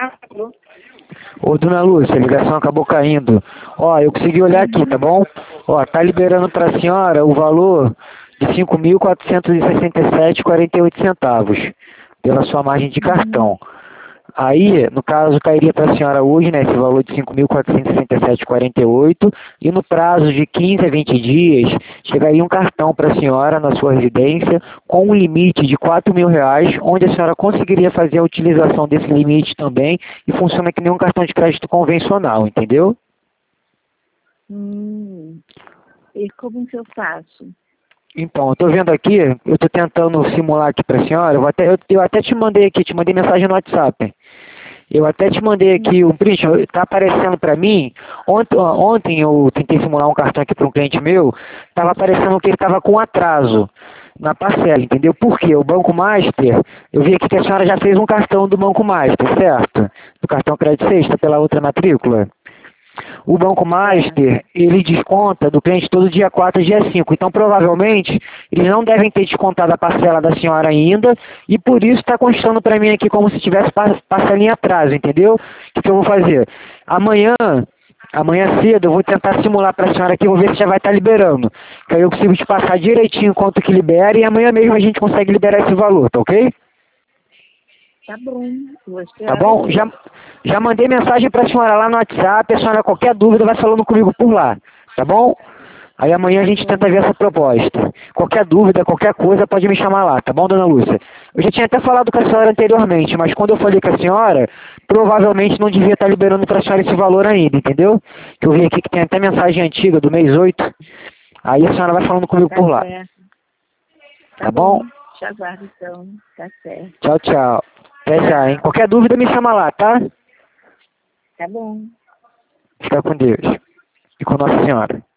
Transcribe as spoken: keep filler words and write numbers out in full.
Alô? Ô, dona Lúcia, a ligação acabou caindo. Ó, eu consegui olhar aqui, tá bom? Ó, tá liberando para a senhora o valor de cinco mil quatrocentos e sessenta e sete reais e quarenta e oito centavos pela sua margem de cartão. Aí, no caso, cairia para a senhora hoje, né, esse valor de cinco mil quatrocentos e sessenta e sete reais e quarenta e oito centavos, e no prazo de quinze a vinte dias, chegaria um cartão para a senhora na sua residência com um limite de quatro mil reais, onde a senhora conseguiria fazer a utilização desse limite também e funciona que nem um cartão de crédito convencional, entendeu? Hum, e como que eu faço? Então, eu estou vendo aqui, eu estou tentando simular aqui para a senhora, eu, vou até, eu, eu até te mandei aqui, te mandei mensagem no WhatsApp. Eu até te mandei aqui um print, está aparecendo para mim, ontem, ontem eu tentei simular um cartão aqui para um cliente meu, estava aparecendo que ele estava com atraso na parcela, entendeu? Por quê? O Banco Master, eu vi aqui que a senhora já fez um cartão do Banco Master, certo? Do cartão Crédito Sexta pela outra matrícula. O Banco Master, ele desconta do cliente todo dia quatro e dia cinco. Então, provavelmente, eles não devem ter descontado a parcela da senhora ainda e por isso está constando para mim aqui como se tivesse parcelinha atraso, entendeu? O que, que eu vou fazer? Amanhã, amanhã cedo, eu vou tentar simular para a senhora aqui, vou ver se já vai estar liberando. Que aí eu consigo te passar direitinho quanto que libera e amanhã mesmo a gente consegue liberar esse valor, tá ok? Tá bom, vou Tá esperar bom? você. Já, já mandei mensagem para a senhora lá no WhatsApp, a senhora qualquer dúvida vai falando comigo por lá, tá bom? Aí amanhã a gente tenta ver essa proposta. Qualquer dúvida, qualquer coisa, pode me chamar lá, tá bom, dona Lúcia? Eu já tinha até falado com a senhora anteriormente, mas quando eu falei com a senhora, provavelmente não devia estar liberando para a senhora esse valor ainda, entendeu? Que eu vi aqui que tem até mensagem antiga do mês oito. Aí a senhora vai falando comigo Tá por lá. certo. Tá, Tá bom. bom? Te aguardo então. Tá certo. Tchau, tchau. Até já, hein? Tchau. Qualquer dúvida me chama lá, tá? Tá bom. Fica com Deus. E com Nossa Senhora.